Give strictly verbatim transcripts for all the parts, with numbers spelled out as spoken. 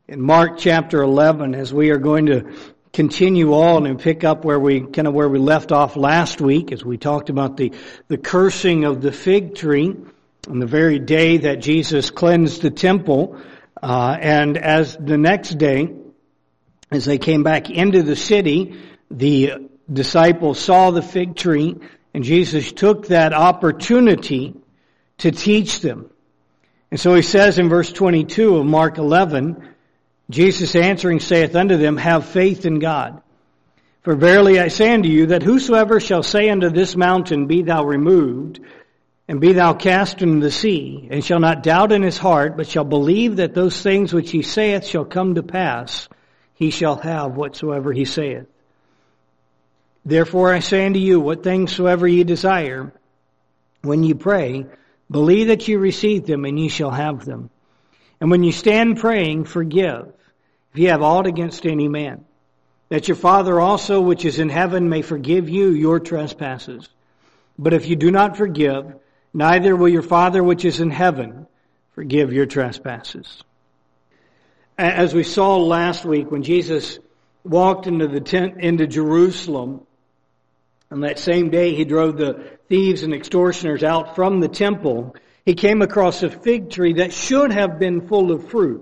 in Mark chapter eleven, as we are going to continue on and pick up where we kind of where we left off last week, as we talked about the the cursing of the fig tree on the very day that Jesus cleansed the temple, uh, and as the next day, as they came back into the city, the disciples saw the fig tree, and Jesus took that opportunity to teach them. And so he says in verse twenty-two of Mark eleven, Jesus answering saith unto them, Have faith in God. For verily I say unto you, that whosoever shall say unto this mountain, Be thou removed, and be thou cast into the sea, and shall not doubt in his heart, but shall believe that those things which he saith shall come to pass, he shall have whatsoever he saith. Therefore I say unto you, what things soever ye desire, when ye pray, believe that ye receive them, and ye shall have them. And when you stand praying, forgive, if ye have aught against any man, that your Father also which is in heaven may forgive you your trespasses. But if you do not forgive, neither will your Father which is in heaven forgive your trespasses. As we saw last week, when Jesus walked into the tent, into Jerusalem, on that same day he drove the thieves and extortioners out from the temple, he came across a fig tree that should have been full of fruit.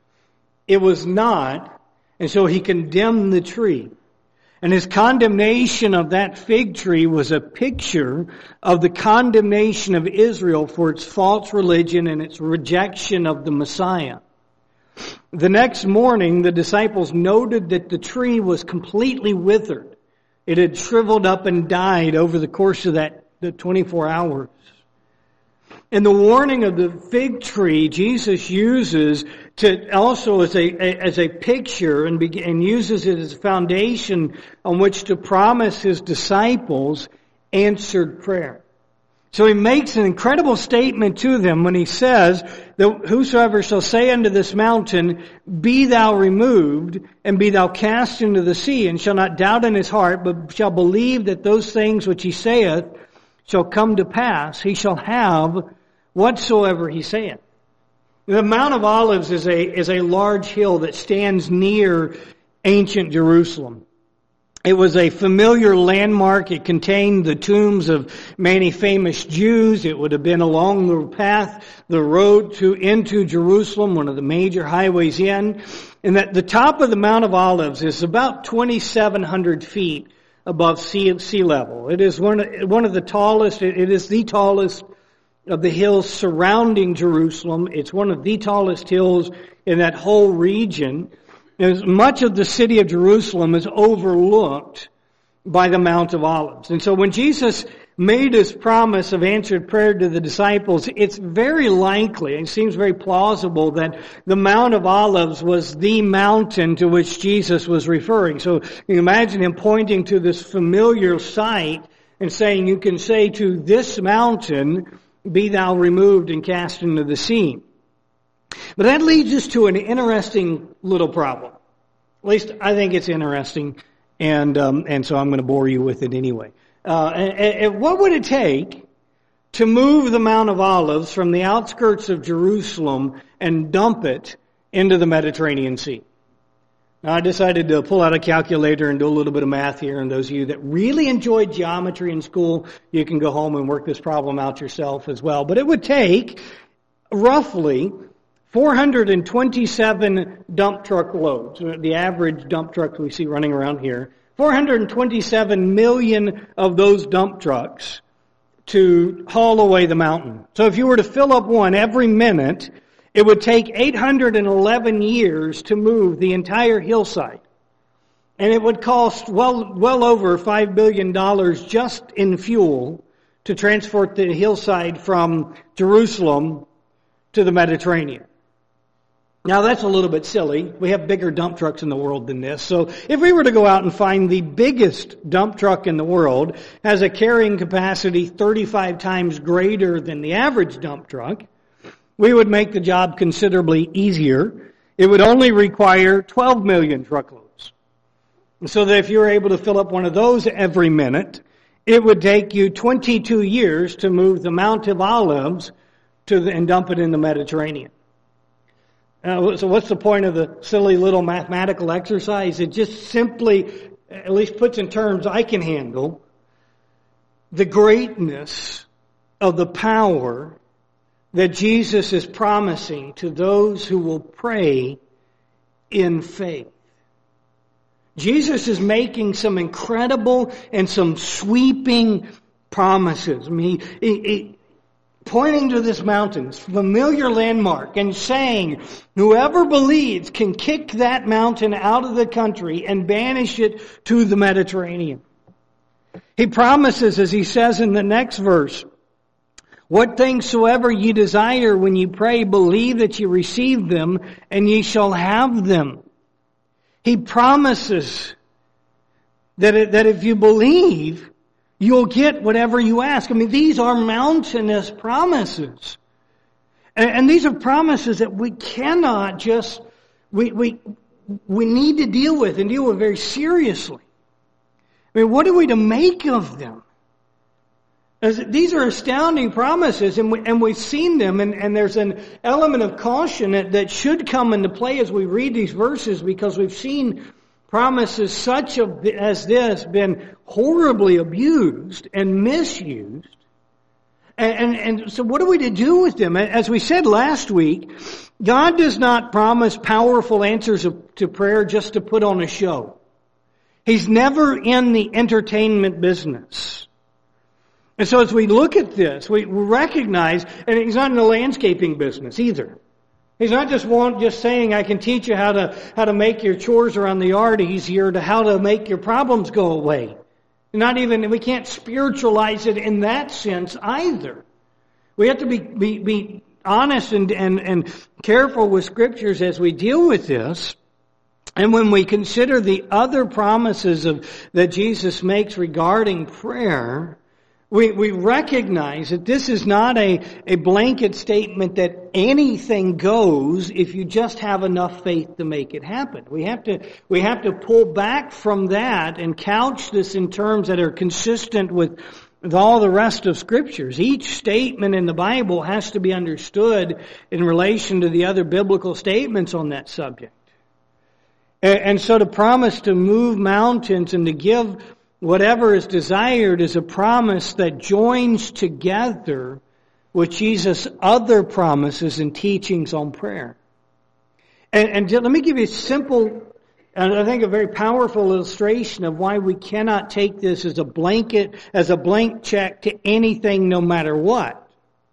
It was not, and so he condemned the tree. And his condemnation of that fig tree was a picture of the condemnation of Israel for its false religion and its rejection of the Messiah. The next morning, the disciples noted that the tree was completely withered. It had shriveled up and died over the course of that the twenty-four hours. And the warning of the fig tree, Jesus uses to also as a, as a picture and, be, and uses it as a foundation on which to promise his disciples answered prayer. So he makes an incredible statement to them when he says that whosoever shall say unto this mountain, Be thou removed, and be thou cast into the sea, and shall not doubt in his heart, but shall believe that those things which he saith shall come to pass, he shall have whatsoever he saith. The Mount of Olives is a, is a large hill that stands near ancient Jerusalem. It was a familiar landmark. It contained the tombs of many famous Jews. It would have been along the path, the road to into Jerusalem, one of the major highways in. And that the top of the Mount of Olives is about twenty-seven hundred feet above sea, sea level. It is one of, one of the tallest, it, it is the tallest of the hills surrounding Jerusalem. It's one of the tallest hills in that whole region. As much of the city of Jerusalem is overlooked by the Mount of Olives. And so when Jesus made his promise of answered prayer to the disciples, it's very likely, it seems very plausible, that the Mount of Olives was the mountain to which Jesus was referring. So you imagine him pointing to this familiar site and saying, you can say to this mountain, Be thou removed and cast into the sea. But that leads us to an interesting little problem. At least I think it's interesting, and um, and so I'm going to bore you with it anyway. Uh, and, and what would it take to move the Mount of Olives from the outskirts of Jerusalem and dump it into the Mediterranean Sea? Now, I decided to pull out a calculator and do a little bit of math here, and those of you that really enjoyed geometry in school, you can go home and work this problem out yourself as well. But it would take roughly four hundred twenty-seven dump truck loads, the average dump truck we see running around here, four hundred twenty-seven million of those dump trucks to haul away the mountain. So if you were to fill up one every minute, it would take eight hundred eleven years to move the entire hillside. And it would cost well, well over five billion dollars just in fuel to transport the hillside from Jerusalem to the Mediterranean. Now that's a little bit silly. We have bigger dump trucks in the world than this. So if we were to go out and find the biggest dump truck in the world, has a carrying capacity thirty-five times greater than the average dump truck, we would make the job considerably easier. It would only require twelve million truckloads. So that if you were able to fill up one of those every minute, it would take you twenty-two years to move the Mount of Olives to the, and dump it in the Mediterranean. Uh, so what's the point of the silly little mathematical exercise? It just simply, at least puts in terms I can handle, the greatness of the power that Jesus is promising to those who will pray in faith. Jesus is making some incredible and some sweeping promises. I mean, he, he, pointing to this mountain, this familiar landmark, and saying, whoever believes can kick that mountain out of the country and banish it to the Mediterranean. He promises, as he says in the next verse, what things soever ye desire when ye pray, believe that ye receive them, and ye shall have them. He promises that, it, that if you believe, you'll get whatever you ask. I mean, these are mountainous promises. And, and these are promises that we cannot just, we, we, we need to deal with and deal with very seriously. I mean, what are we to make of them? As these are astounding promises, and, we, and we've seen them, and, and there's an element of caution that, that should come into play as we read these verses, because we've seen promises such as this been horribly abused and misused. And, and, and so what are we to do with them? As we said last week, God does not promise powerful answers to prayer just to put on a show. He's never in the entertainment business. And so as we look at this, we recognize, and he's not in the landscaping business either. He's not just want, just saying, I can teach you how to, how to make your chores around the yard easier, to how to make your problems go away. Not even, we can't spiritualize it in that sense either. We have to be, be, be honest and, and, and careful with scriptures as we deal with this. And when we consider the other promises of, that Jesus makes regarding prayer, We, we recognize that this is not a, a blanket statement that anything goes if you just have enough faith to make it happen. We have to, we have to pull back from that and couch this in terms that are consistent with, with all the rest of scriptures. Each statement in the Bible has to be understood in relation to the other biblical statements on that subject. And, and so to promise to move mountains and to give whatever is desired is a promise that joins together with Jesus' other promises and teachings on prayer. And, and let me give you a simple, and I think a very powerful illustration of why we cannot take this as a blanket, as a blank check to anything no matter what.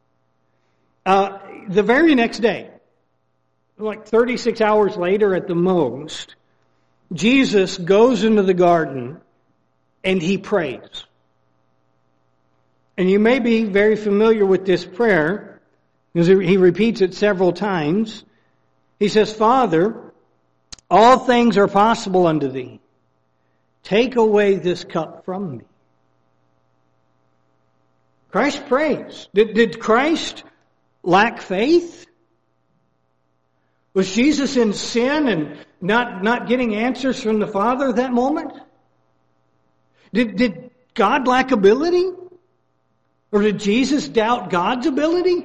Uh, the very next day, like thirty-six hours later at the most, Jesus goes into the garden and he prays. And you may be very familiar with this prayer, because he repeats it several times. He says, Father, all things are possible unto thee. Take away this cup from me. Christ prays. Did, did Christ lack faith? Was Jesus in sin and not, not getting answers from the Father at that moment? Did, did God lack ability? Or did Jesus doubt God's ability?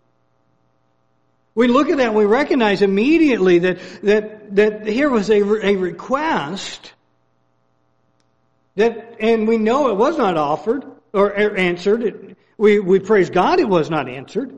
We look at that and we recognize immediately that, that, that here was a, a request that, and we know it was not offered or answered. We, we praise God it was not answered.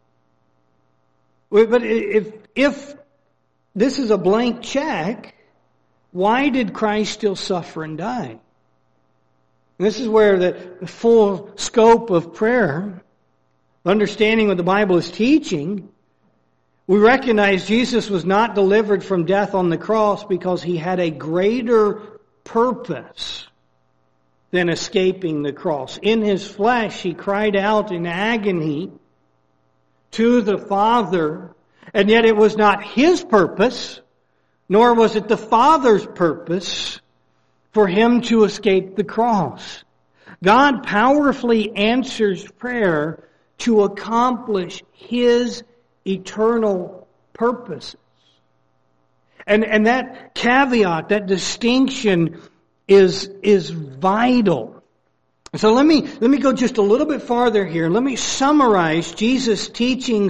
But if, if this is a blank check, why did Christ still suffer and die? This is where the full scope of prayer, understanding what the Bible is teaching, we recognize Jesus was not delivered from death on the cross because he had a greater purpose than escaping the cross. In his flesh, he cried out in agony to the Father, and yet it was not his purpose, nor was it the Father's purpose for him to escape the cross. God powerfully answers prayer to accomplish his eternal purposes. And, and that caveat, that distinction is, is vital. So let me, let me go just a little bit farther here. Let me summarize Jesus' teachings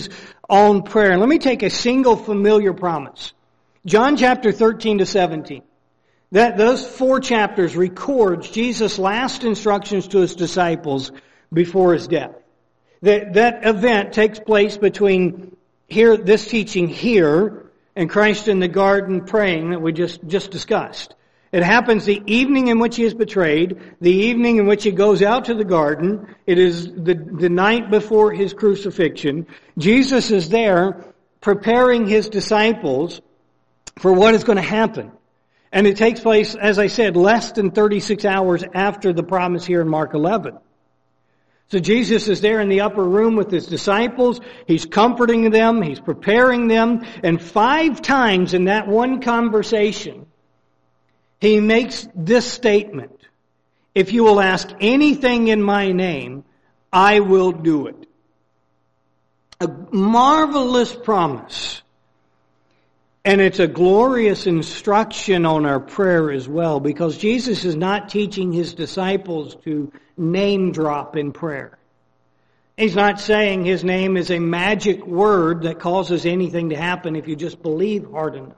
on prayer. And let me take a single familiar promise. John chapter thirteen to seventeen. That those four chapters records Jesus' last instructions to his disciples before his death. That that event takes place between here, this teaching here, and Christ in the garden praying that we just, just discussed. It happens the evening in which he is betrayed, the evening in which he goes out to the garden. It is the, the night before his crucifixion. Jesus is there preparing his disciples for what is going to happen. And it takes place, as I said, less than thirty-six hours after the promise here in Mark eleven. So Jesus is there in the upper room with his disciples. He's comforting them. He's preparing them. And five times in that one conversation, he makes this statement: if you will ask anything in my name, I will do it. A marvelous promise. And it's a glorious instruction on our prayer as well, because Jesus is not teaching his disciples to name drop in prayer. He's not saying his name is a magic word that causes anything to happen if you just believe hard enough.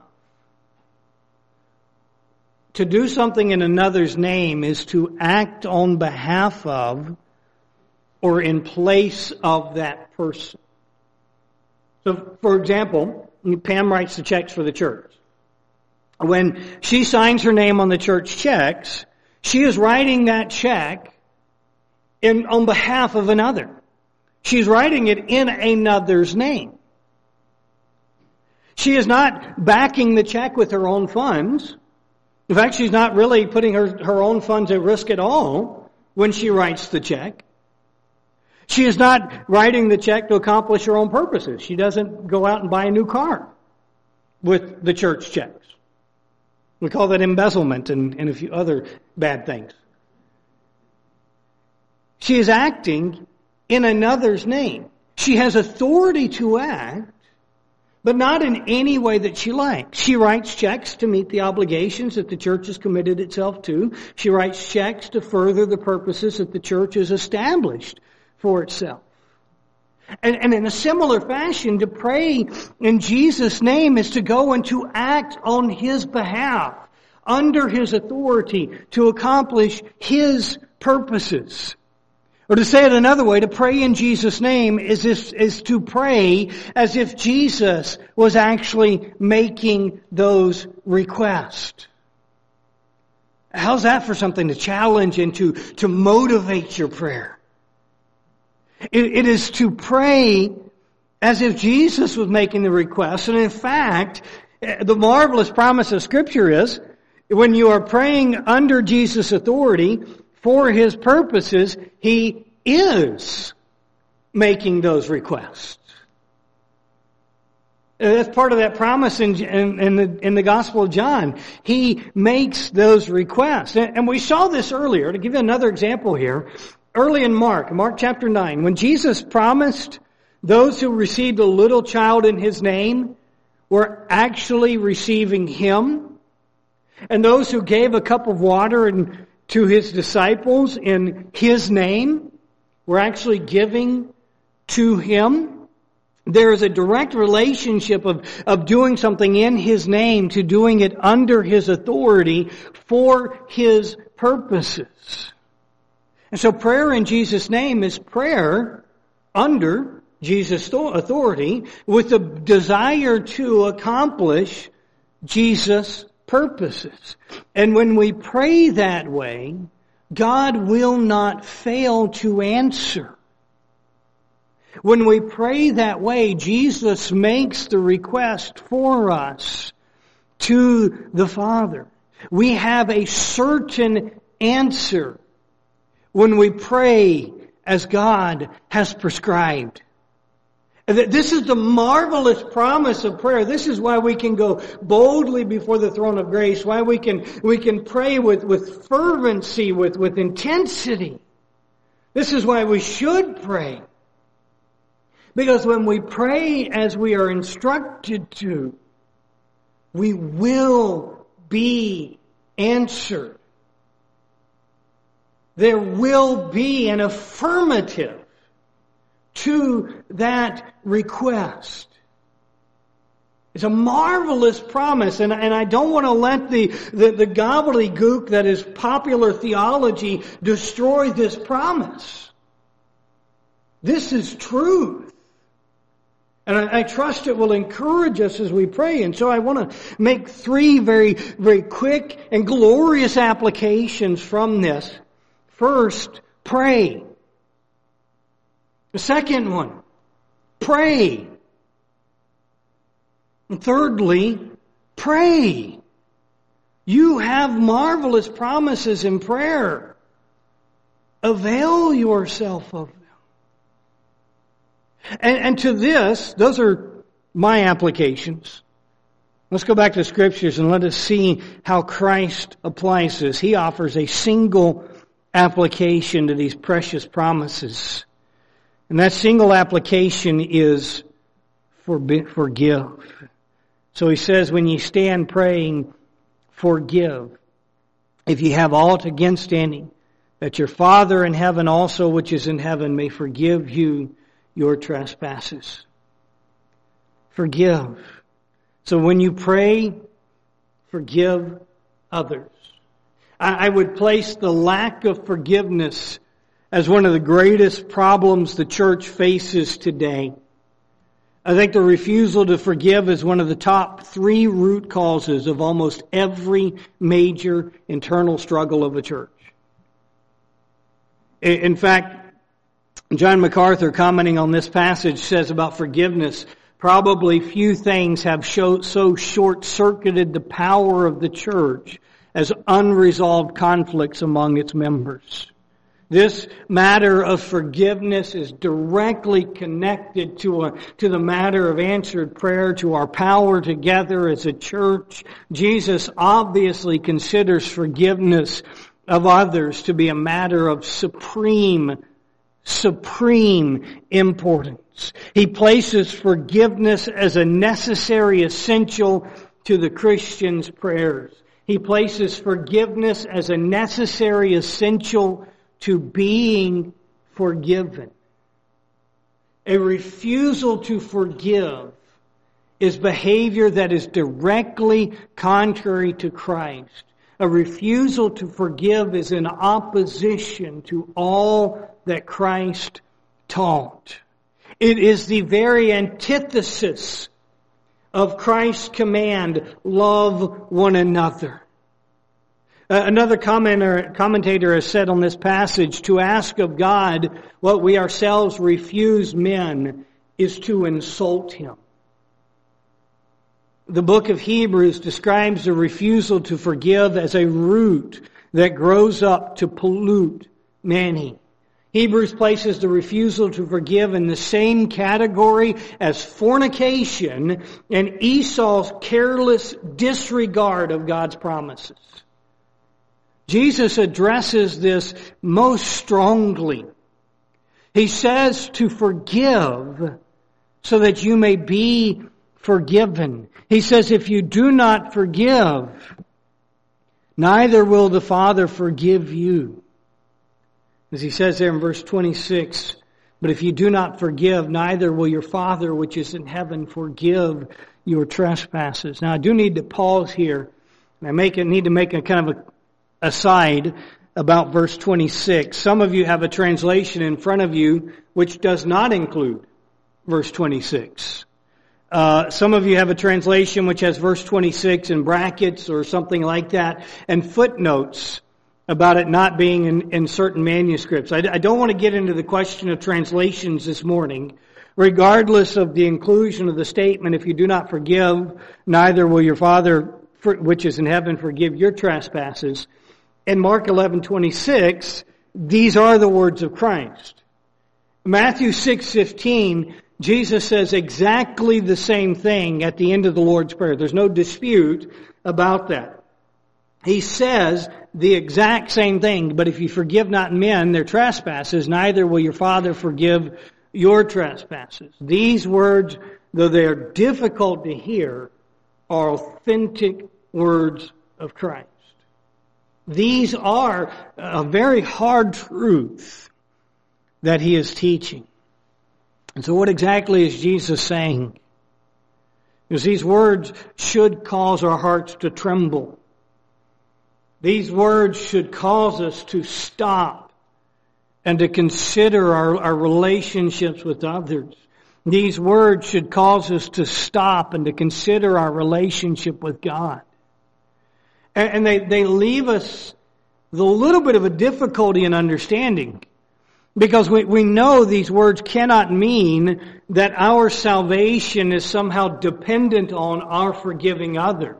To do something in another's name is to act on behalf of or in place of that person. So, for example, Pam writes the checks for the church. When she signs her name on the church checks, she is writing that check in, on behalf of another. She's writing it in another's name. She is not backing the check with her own funds. In fact, she's not really putting her, her own funds at risk at all when she writes the check. She is not writing the check to accomplish her own purposes. She doesn't go out and buy a new car with the church checks. We call that embezzlement and, and a few other bad things. She is acting in another's name. She has authority to act, but not in any way that she likes. She writes checks to meet the obligations that the church has committed itself to. She writes checks to further the purposes that the church has established for itself. And, and in a similar fashion, to pray in Jesus' name is to go and to act on his behalf, under his authority, to accomplish his purposes. Or to say it another way, to pray in Jesus' name is, is, is to pray as if Jesus was actually making those requests. How's that for something to challenge and to, to motivate your prayer? It, it is to pray as if Jesus was making the request. And in fact, the marvelous promise of Scripture is, when you are praying under Jesus' authority for his purposes, he is making those requests. That's part of that promise in, in, in, the, in the Gospel of John. He makes those requests. And, and we saw this earlier. To give you another example here, early in Mark, Mark chapter nine, when Jesus promised those who received a little child in his name were actually receiving him, and those who gave a cup of water and to his disciples in his name were actually giving to him. There is a direct relationship of, of doing something in his name to doing it under his authority for his purposes. And so prayer in Jesus' name is prayer under Jesus' authority with the desire to accomplish Jesus' purposes. And when we pray that way, God will not fail to answer. When we pray that way, Jesus makes the request for us to the Father. We have a certain answer when we pray as God has prescribed. This is the marvelous promise of prayer. This is why we can go boldly before the throne of grace, why we can we can pray with, with fervency, with, with intensity. This is why we should pray. Because when we pray as we are instructed to, we will be answered. There will be an affirmative to that request. It's a marvelous promise, and, and I don't want to let the, the, the gobbledygook that is popular theology destroy this promise. This is truth. And I, I trust it will encourage us as we pray. And so I want to make three very, very quick and glorious applications from this. First, pray. The second one, pray. And thirdly, pray. You have marvelous promises in prayer. Avail yourself of them. And, and to this, those are my applications. Let's go back to the Scriptures and let us see how Christ applies this. He offers a single application to these precious promises. And that single application is forgive. So he says, when you stand praying, forgive. If you have aught against any, that your Father in heaven also, which is in heaven, may forgive you your trespasses. Forgive. So when you pray, forgive others. I would place the lack of forgiveness as one of the greatest problems the church faces today. I think the refusal to forgive is one of the top three root causes of almost every major internal struggle of a church. In fact, John MacArthur, commenting on this passage, says about forgiveness, probably few things have so short-circuited the power of the church as unresolved conflicts among its members. This matter of forgiveness is directly connected to a, to the matter of answered prayer, to our power together as a church. Jesus obviously considers forgiveness of others to be a matter of supreme, supreme importance. He places forgiveness as a necessary essential to the Christian's prayers. He places forgiveness as a necessary essential to being forgiven. A refusal to forgive is behavior that is directly contrary to Christ. A refusal to forgive is in opposition to all that Christ taught. It is the very antithesis of Christ's command, love one another. Uh, another commenter, commentator has said on this passage, to ask of God what we ourselves refuse men is to insult Him. The book of Hebrews describes the refusal to forgive as a root that grows up to pollute many. Hebrews places the refusal to forgive in the same category as fornication and Esau's careless disregard of God's promises. Jesus addresses this most strongly. He says to forgive so that you may be forgiven. He says if you do not forgive, neither will the Father forgive you. As he says there in verse twenty-six, but if you do not forgive, neither will your Father which is in heaven forgive your trespasses. Now I do need to pause here. I make it, need to make a kind of a aside about verse twenty-six. Some of you have a translation in front of you which does not include verse twenty-six. Uh, some of you have a translation which has verse twenty-six in brackets or something like that, and footnotes about it not being in, in certain manuscripts. I, I don't want to get into the question of translations this morning. Regardless of the inclusion of the statement, if you do not forgive, neither will your Father which is in heaven forgive your trespasses. In Mark eleven twenty-six, these are the words of Christ. Matthew six fifteen, Jesus says exactly the same thing at the end of the Lord's Prayer. There's no dispute about that. He says the exact same thing, but if you forgive not men their trespasses, neither will your Father forgive your trespasses. These words, though they are difficult to hear, are authentic words of Christ. These are a very hard truth that He is teaching. And so what exactly is Jesus saying? Because these words should cause our hearts to tremble. These words should cause us to stop and to consider our, our relationships with others. These words should cause us to stop and to consider our relationship with God. And, and they, they leave us with a little bit of a difficulty in understanding. Because we, we know these words cannot mean that our salvation is somehow dependent on our forgiving others.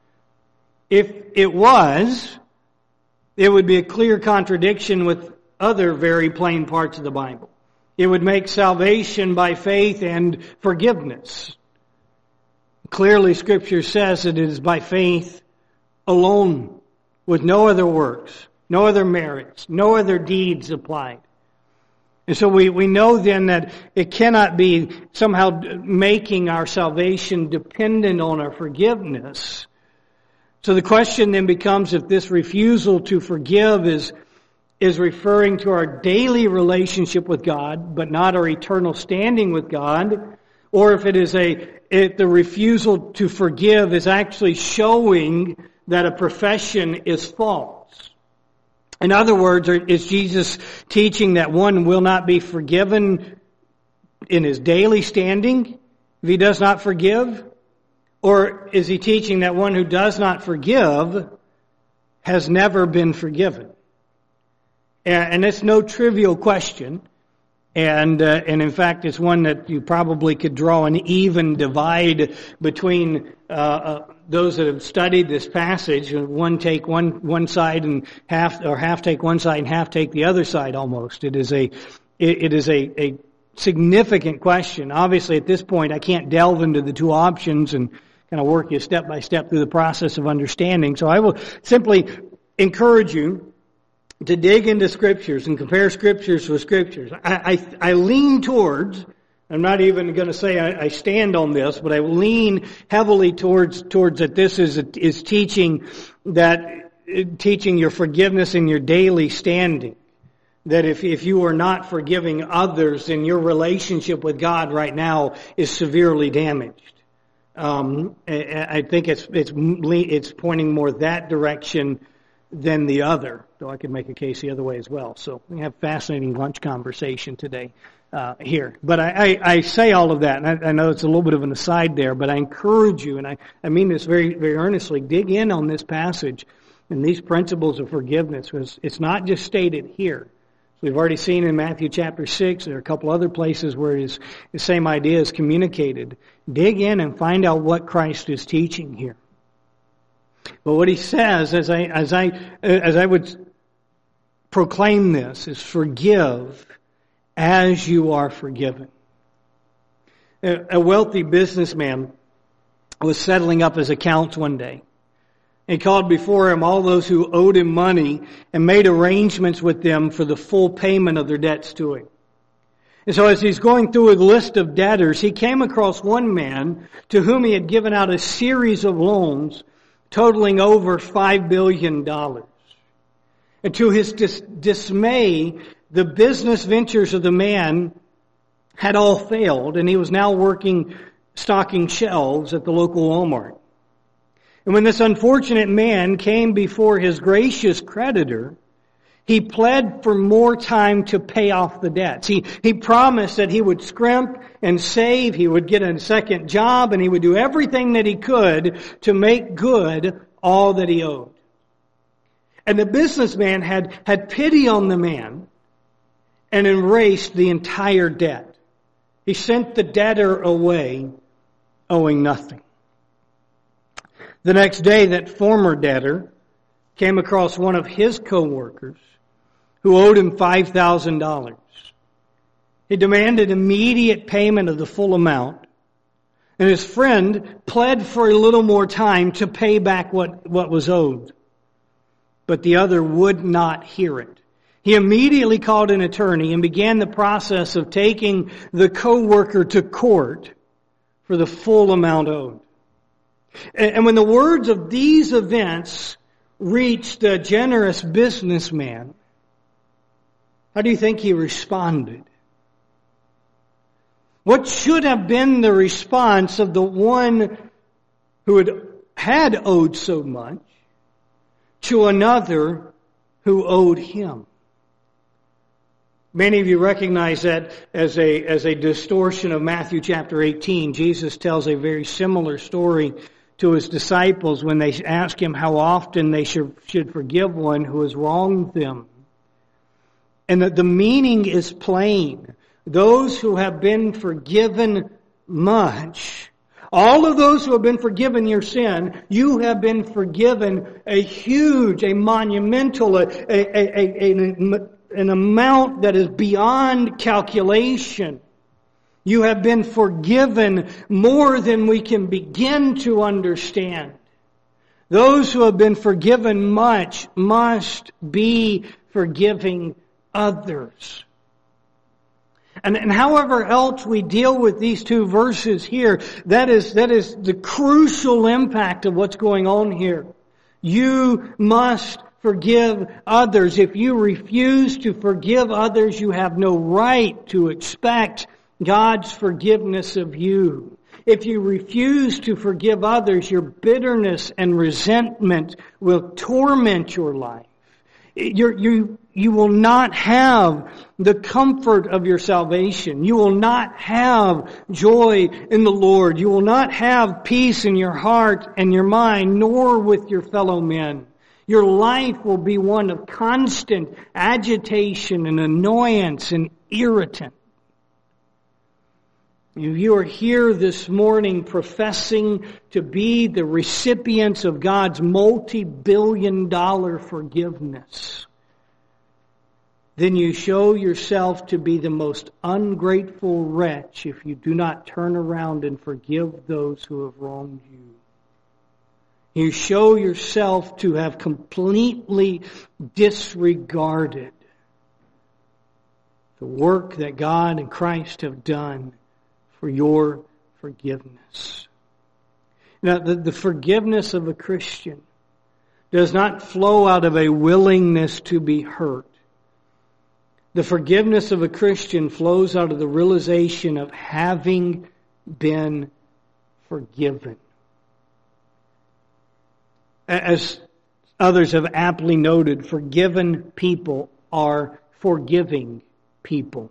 If it was, it would be a clear contradiction with other very plain parts of the Bible. It would make salvation by faith and forgiveness. Clearly, Scripture says that it is by faith alone, with no other works, no other merits, no other deeds applied. And so we, we know then that it cannot be somehow making our salvation dependent on our forgiveness. So the question then becomes if this refusal to forgive is, is referring to our daily relationship with God, but not our eternal standing with God, or if it is a, if the refusal to forgive is actually showing that a profession is false. In other words, is Jesus teaching that one will not be forgiven in his daily standing if he does not forgive? Or is he teaching that one who does not forgive has never been forgiven? And it's no trivial question. And uh, and in fact, it's one that you probably could draw an even divide between uh, uh, those that have studied this passage. One take one one side and half, or half take one side and half take the other side. Almost, it is a it, it is a, a significant question. Obviously, at this point, I can't delve into the two options and kind of work you step by step through the process of understanding. So I will simply encourage you to dig into Scriptures and compare Scriptures with Scriptures. I, I, I lean towards, I'm not even going to say I, I stand on this, but I lean heavily towards towards that this is is teaching that teaching your forgiveness in your daily standing. That if if you are not forgiving others, then your relationship with God right now is severely damaged. Um, I, I think it's it's it's pointing more that direction than the other, though I could make a case the other way as well. So we have fascinating lunch conversation today uh, here. But I, I, I say all of that, and I, I know it's a little bit of an aside there, but I encourage you, and I, I mean this very, very earnestly, dig in on this passage and these principles of forgiveness, because it's not just stated here. We've already seen in Matthew chapter six, there are a couple other places where it is, the same idea is communicated. Dig in and find out what Christ is teaching here. But what he says, as I as I as I would proclaim this, is forgive as you are forgiven. A wealthy businessman was settling up his accounts one day. He called before him all those who owed him money and made arrangements with them for the full payment of their debts to him. And so as he's going through a list of debtors, he came across one man to whom he had given out a series of loans totaling over five billion dollars. And to his dis- dismay, the business ventures of the man had all failed, and he was now working, stocking shelves at the local Walmart. And when this unfortunate man came before his gracious creditor, he pled for more time to pay off the debts. He, he promised that he would scrimp and save, he would get a second job, and he would do everything that he could to make good all that he owed. And the businessman had, had pity on the man and erased the entire debt. He sent the debtor away, owing nothing. The next day, that former debtor came across one of his co-workers who owed him five thousand dollars. He demanded immediate payment of the full amount, and his friend pled for a little more time to pay back what, what was owed. But the other would not hear it. He immediately called an attorney and began the process of taking the co-worker to court for the full amount owed. And when the words of these events reached the generous businessman, how do you think he responded? What should have been the response of the one who had, had owed so much to another who owed him? Many of you recognize that as a, as a distortion of Matthew chapter eighteen. Jesus tells a very similar story to his disciples when they ask him how often they should, should forgive one who has wronged them. And that the meaning is plain. Those who have been forgiven much, all of those who have been forgiven your sin, you have been forgiven a huge, a monumental, a, a, a, a, an amount that is beyond calculation. You have been forgiven more than we can begin to understand. Those who have been forgiven much must be forgiving others. And, and however else we deal with these two verses here, that is, that is the crucial impact of what's going on here. You must forgive others. If you refuse to forgive others, you have no right to expect God's forgiveness of you. If you refuse to forgive others, your bitterness and resentment will torment your life. You're, you, you will not have the comfort of your salvation. You will not have joy in the Lord. You will not have peace in your heart and your mind, nor with your fellow men. Your life will be one of constant agitation and annoyance and irritant. If you are here this morning professing to be the recipients of God's multi-billion dollar forgiveness, then you show yourself to be the most ungrateful wretch if you do not turn around and forgive those who have wronged you. You show yourself to have completely disregarded the work that God and Christ have done for your forgiveness. Now, the, the forgiveness of a Christian does not flow out of a willingness to be hurt. The forgiveness of a Christian flows out of the realization of having been forgiven. As others have aptly noted, forgiven people are forgiving people.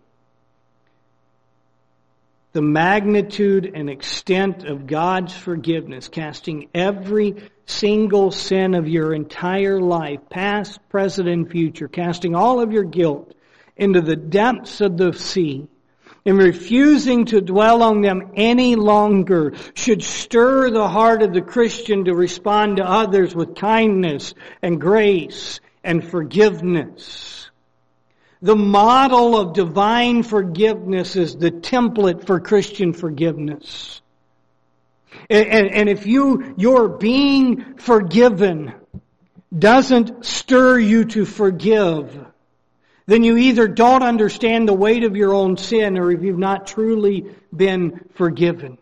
The magnitude and extent of God's forgiveness, casting every single sin of your entire life, past, present, and future, casting all of your guilt into the depths of the sea, and refusing to dwell on them any longer, should stir the heart of the Christian to respond to others with kindness and grace and forgiveness. The model of divine forgiveness is the template for Christian forgiveness. And, and, and if you, your being forgiven doesn't stir you to forgive, then you either don't understand the weight of your own sin, or if you've not truly been forgiven.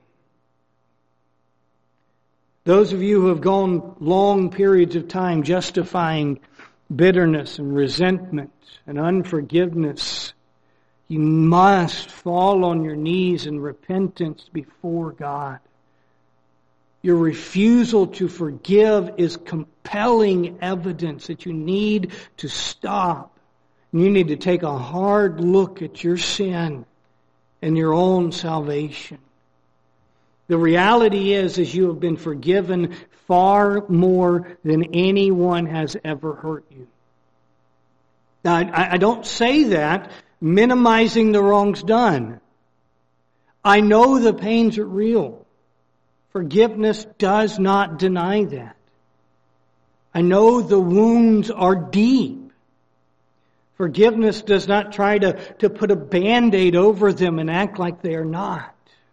Those of you who have gone long periods of time justifying bitterness and resentment and unforgiveness, you must fall on your knees in repentance before God. Your refusal to forgive is compelling evidence that you need to stop. You need to take a hard look at your sin and your own salvation. The reality is, is you have been forgiven far more than anyone has ever hurt you. Now, I, I don't say that minimizing the wrongs done. I know the pains are real. Forgiveness does not deny that. I know the wounds are deep. Forgiveness does not try to, to put a Band-Aid over them and act like they are not.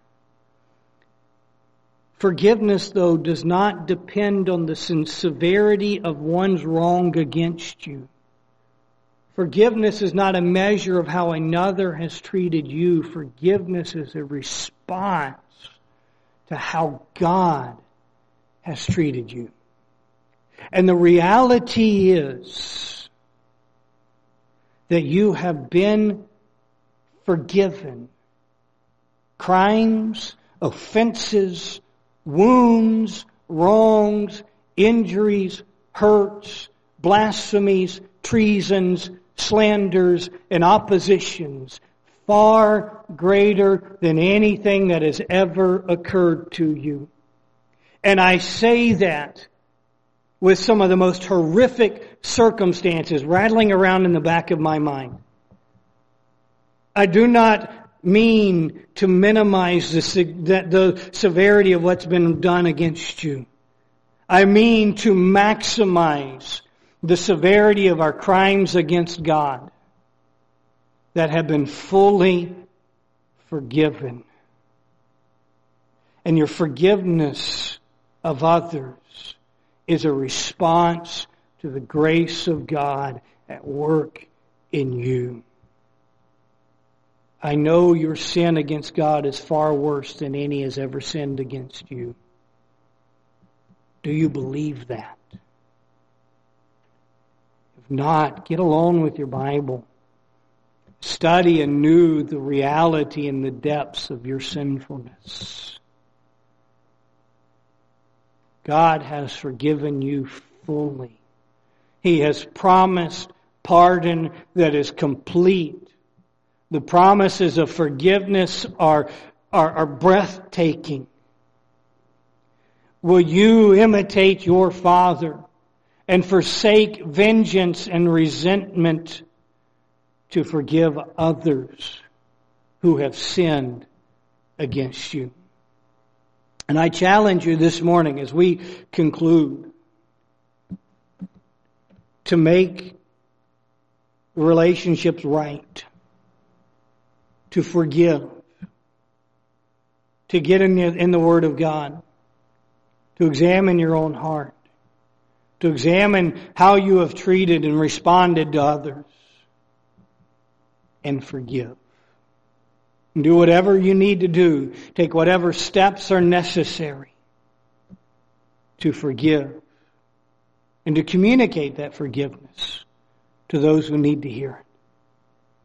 Forgiveness, though, does not depend on the severity of one's wrong against you. Forgiveness is not a measure of how another has treated you. Forgiveness is a response to how God has treated you. And the reality is that you have been forgiven crimes, offenses, wounds, wrongs, injuries, hurts, blasphemies, treasons, slanders, and oppositions far greater than anything that has ever occurred to you. And I say that with some of the most horrific circumstances rattling around in the back of my mind. I do not mean to minimize the, the severity of what's been done against you. I mean to maximize the severity of our crimes against God that have been fully forgiven. And your forgiveness of others is a response to the grace of God at work in you. I know your sin against God is far worse than any has ever sinned against you. Do you believe that? If not, get alone with your Bible. Study anew the reality and the depths of your sinfulness. God has forgiven you fully. He has promised pardon that is complete. The promises of forgiveness are, are, are breathtaking. Will you imitate your Father and forsake vengeance and resentment to forgive others who have sinned against you? And I challenge you this morning as we conclude to make relationships right, to forgive, to get in the, in the Word of God, to examine your own heart, to examine how you have treated and responded to others, and forgive. And do whatever you need to do. Take whatever steps are necessary to forgive and to communicate that forgiveness to those who need to hear it.